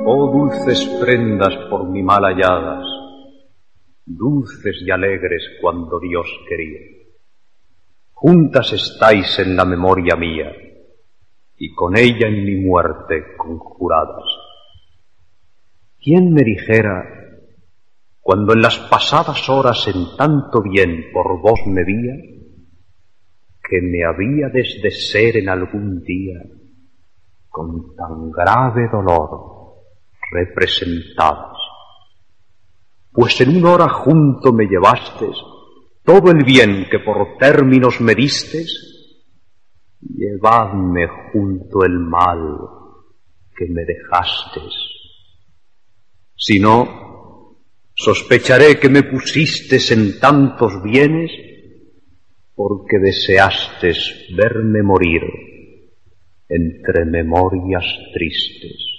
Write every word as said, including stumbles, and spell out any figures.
Oh dulces prendas por mi mal halladas, dulces y alegres cuando Dios quería. Juntas estáis en la memoria mía, y con ella en mi muerte conjuradas. ¿Quién me dijera, cuando en las pasadas horas en tanto bien por vos me vía, que me habíades de ser en algún día con tan grave dolor representadas? Pues en una hora junto me llevastes todo el bien que por términos me distes, llevadme junto el mal que me dejastes. Si no, sospecharé que me pusistes en tantos bienes porque deseastes verme morir entre memorias tristes.